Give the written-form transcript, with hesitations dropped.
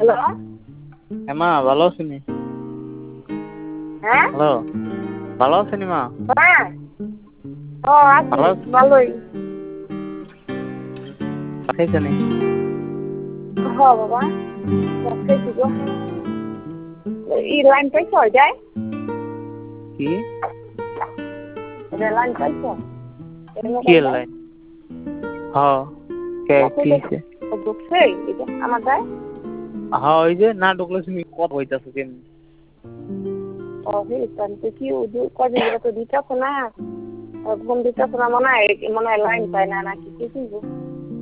Hello মা ভালো আছেনি? হ্যাঁ হ্যালো, ভালো আছেনি মা? হ্যাঁ ও আছি ভালো আছেন? ভালোই খাইছেনি? হ বাবা খেয়েছি গো ই লাইন পাইছ যায় কি লাইন পাইছ কি লাইন? হ্যাঁ, কে কি হইছে? ঢুকছে এটা আমার দেয় হ্যাঁ, ওই যে না ঢুকলে তুমি কত হইতাছো কেমনি? ও তো কি কদিন ধরে তো দিতেছ না একদম দিতেছ না মনে হয় লাইন পায় না নাকি কি কিন্তু